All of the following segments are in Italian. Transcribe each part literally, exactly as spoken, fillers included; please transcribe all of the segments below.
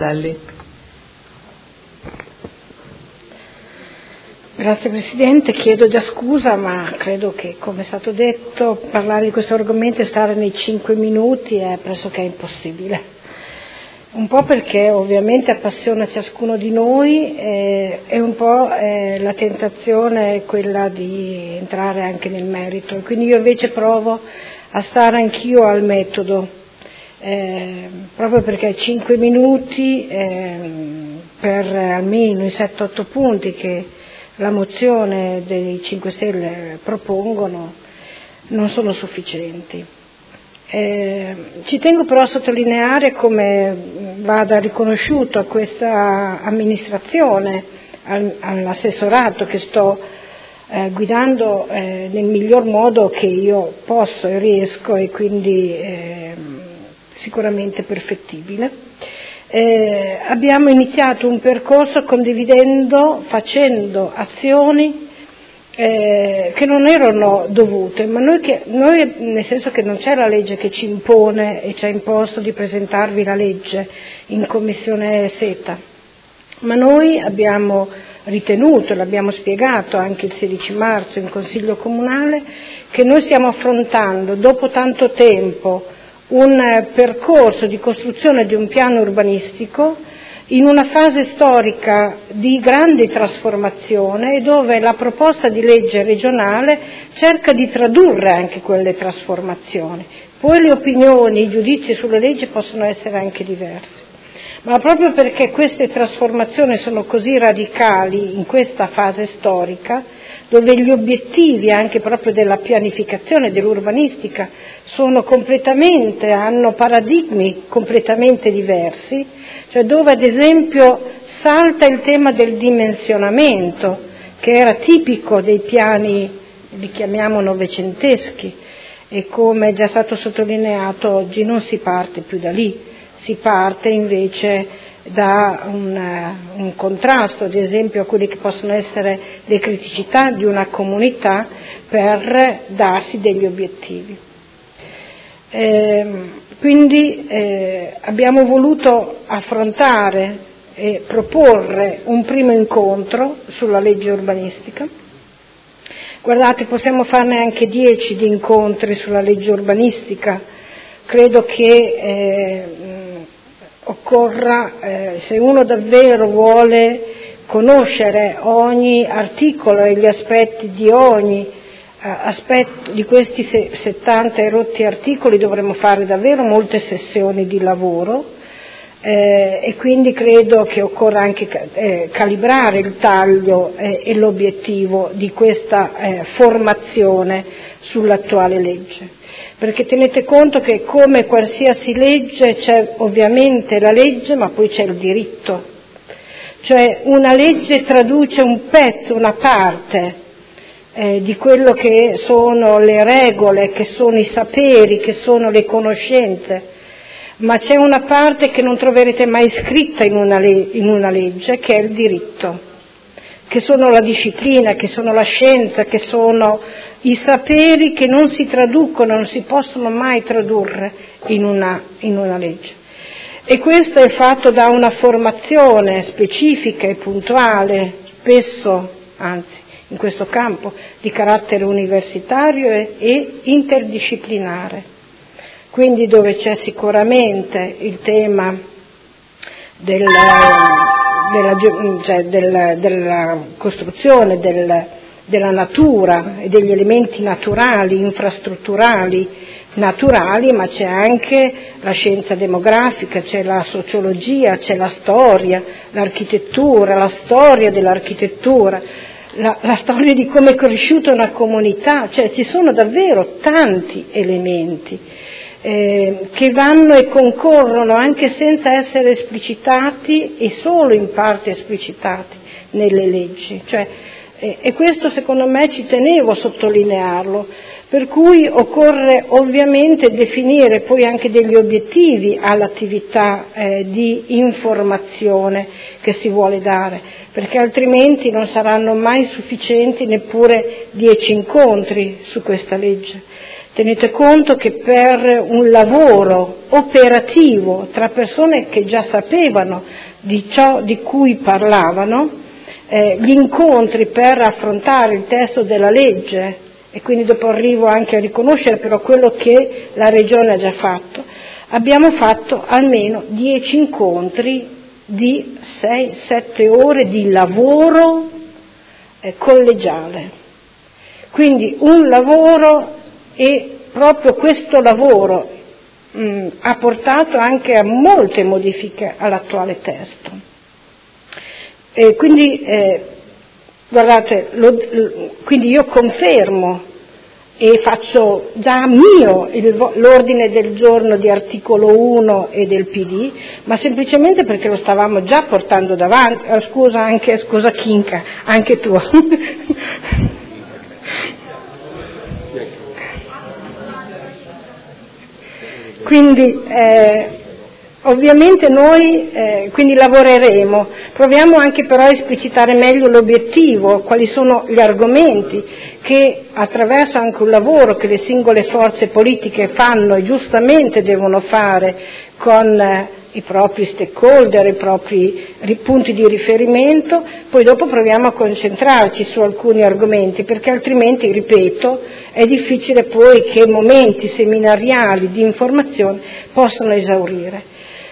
Castelli. Grazie Presidente, chiedo già scusa, ma credo che, come è stato detto, parlare di questo argomento e stare nei cinque minuti è pressoché impossibile. Un po' perché ovviamente appassiona ciascuno di noi eh, e un po' eh, la tentazione è quella di entrare anche nel merito. Quindi io invece provo a stare anch'io al metodo, eh, proprio perché cinque minuti eh, per almeno i sette otto punti che la mozione dei cinque Stelle propongono non sono sufficienti. Eh, ci tengo però a sottolineare come vada riconosciuto a questa amministrazione, al, all'assessorato che sto eh, guidando eh, nel miglior modo che io posso e riesco, e quindi eh, sicuramente perfettibile. Eh, abbiamo iniziato un percorso condividendo, facendo azioni Eh, che non erano dovute, ma noi, che, noi nel senso che non c'è la legge che ci impone e ci ha imposto di presentarvi la legge in commissione SETA, ma noi abbiamo ritenuto, l'abbiamo spiegato anche il sedici marzo in Consiglio Comunale, che noi stiamo affrontando dopo tanto tempo un percorso di costruzione di un piano urbanistico in una fase storica di grande trasformazione e dove la proposta di legge regionale cerca di tradurre anche quelle trasformazioni. Poi le opinioni, i giudizi sulle leggi possono essere anche diversi, ma proprio perché queste trasformazioni sono così radicali in questa fase storica, dove gli obiettivi anche proprio della pianificazione, dell'urbanistica, sono completamente, hanno paradigmi completamente diversi, cioè dove ad esempio salta il tema del dimensionamento, che era tipico dei piani, li chiamiamo novecenteschi, e come è già stato sottolineato oggi non si parte più da lì, si parte invece da un, un contrasto, ad esempio, a quelle che possono essere le criticità di una comunità per darsi degli obiettivi. Eh, quindi eh, abbiamo voluto affrontare e proporre un primo incontro sulla legge urbanistica. Guardate, possiamo farne anche dieci di incontri sulla legge urbanistica. Credo che eh, occorra, eh, se uno davvero vuole conoscere ogni articolo e gli aspetti di ogni eh, aspetto di questi settanta erotti articoli, dovremmo fare davvero molte sessioni di lavoro eh, e quindi credo che occorra anche eh, calibrare il taglio eh, e l'obiettivo di questa eh, formazione sull'attuale legge. Perché tenete conto che come qualsiasi legge c'è ovviamente la legge, ma poi c'è il diritto. Cioè una legge traduce un pezzo, una parte eh, di quello che sono le regole, che sono i saperi, che sono le conoscenze, ma c'è una parte che non troverete mai scritta in una, le- in una legge, che è il diritto, che sono la disciplina, che sono la scienza, che sono i saperi che non si traducono, non si possono mai tradurre in una, in una legge. E questo è fatto da una formazione specifica e puntuale, spesso, anzi in questo campo, di carattere universitario e, e interdisciplinare. Quindi dove c'è sicuramente il tema del, della, cioè del, della costruzione del, della natura e degli elementi naturali, infrastrutturali, naturali, ma c'è anche la scienza demografica, c'è la sociologia, c'è la storia, l'architettura, la storia dell'architettura, la, la storia di come è cresciuta una comunità, cioè ci sono davvero tanti elementi eh, che vanno e concorrono anche senza essere esplicitati e solo in parte esplicitati nelle leggi, cioè, eh, e questo secondo me ci tenevo a sottolinearlo. Per cui occorre ovviamente definire poi anche degli obiettivi all'attività eh, di informazione che si vuole dare, perché altrimenti non saranno mai sufficienti neppure dieci incontri su questa legge. Tenete conto che per un lavoro operativo tra persone che già sapevano di ciò di cui parlavano, eh, gli incontri per affrontare il testo della legge, e quindi dopo arrivo anche a riconoscere però quello che la Regione ha già fatto, abbiamo fatto almeno dieci incontri di sei sette ore di lavoro eh, collegiale. Quindi un lavoro, e proprio questo lavoro mh, ha portato anche a molte modifiche all'attuale testo. E quindi, eh, guardate, lo, lo, quindi io confermo e faccio già mio il, l'ordine del giorno di articolo uno e del P D, ma semplicemente perché lo stavamo già portando davanti. Oh, scusa anche, scusa Chinca, anche tu. Quindi eh, ovviamente noi eh, quindi lavoreremo, proviamo anche però a esplicitare meglio l'obiettivo, quali sono gli argomenti che attraverso anche un lavoro che le singole forze politiche fanno e giustamente devono fare con eh, i propri stakeholder, i propri punti di riferimento, poi dopo proviamo a concentrarci su alcuni argomenti, perché altrimenti, ripeto, è difficile poi che momenti seminariali di informazione possano esaurire.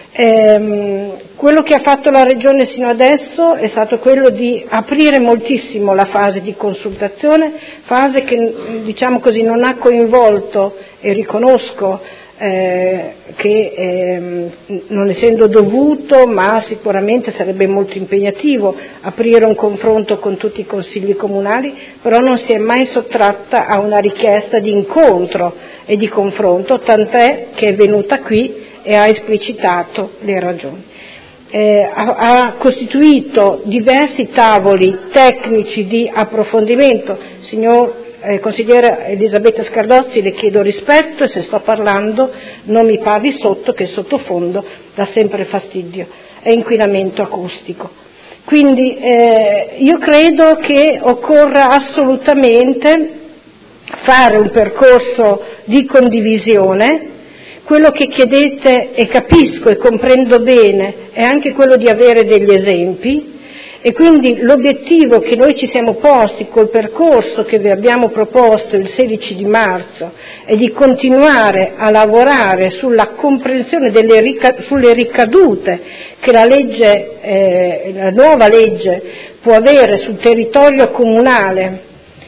Ehm, quello che ha fatto la Regione sino adesso è stato quello di aprire moltissimo la fase di consultazione, fase che, diciamo così, non ha coinvolto, e riconosco Eh, che eh, non essendo dovuto, ma sicuramente sarebbe molto impegnativo aprire un confronto con tutti i consigli comunali, però non si è mai sottratta a una richiesta di incontro e di confronto, tant'è che è venuta qui e ha esplicitato le ragioni. Eh, ha, ha costituito diversi tavoli tecnici di approfondimento. Signor Eh, consigliera Elisabetta Scardozzi, le chiedo rispetto e se sto parlando non mi parli sotto, che il sottofondo dà sempre fastidio, è inquinamento acustico. Quindi eh, io credo che occorra assolutamente fare un percorso di condivisione. Quello che chiedete, e capisco e comprendo bene, è anche quello di avere degli esempi. E quindi l'obiettivo che noi ci siamo posti col percorso che vi abbiamo proposto il sedici di marzo è di continuare a lavorare sulla comprensione delle rica- sulle ricadute che la legge, eh, la nuova legge può avere sul territorio comunale,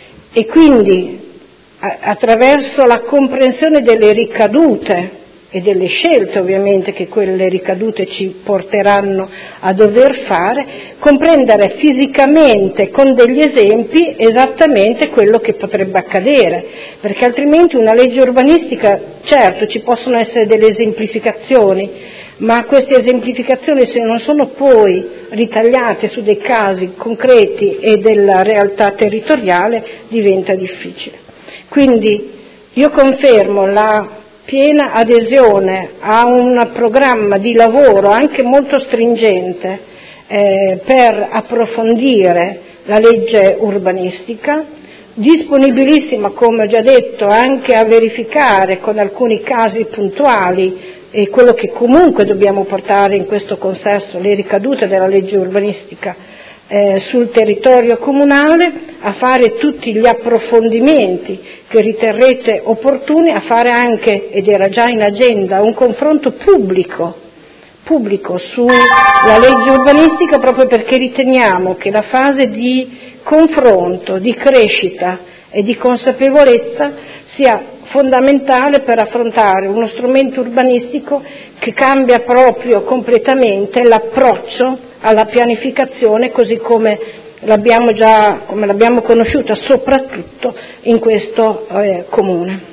e quindi a- attraverso la comprensione delle ricadute e delle scelte ovviamente che quelle ricadute ci porteranno a dover fare, comprendere fisicamente con degli esempi esattamente quello che potrebbe accadere, perché altrimenti una legge urbanistica, certo ci possono essere delle esemplificazioni, ma queste esemplificazioni, se non sono poi ritagliate su dei casi concreti e della realtà territoriale, diventa difficile. Quindi io confermo la piena adesione a un programma di lavoro anche molto stringente eh, per approfondire la legge urbanistica, disponibilissima, come ho già detto, anche a verificare con alcuni casi puntuali e quello che comunque dobbiamo portare in questo consesso, le ricadute della legge urbanistica Eh, sul territorio comunale, a fare tutti gli approfondimenti che riterrete opportuni, a fare anche, ed era già in agenda, un confronto pubblico, pubblico sulla legge urbanistica, proprio perché riteniamo che la fase di confronto, di crescita e di consapevolezza sia fondamentale per affrontare uno strumento urbanistico che cambia proprio completamente l'approccio alla pianificazione così come l'abbiamo già come l'abbiamo conosciuta soprattutto in questo eh, comune.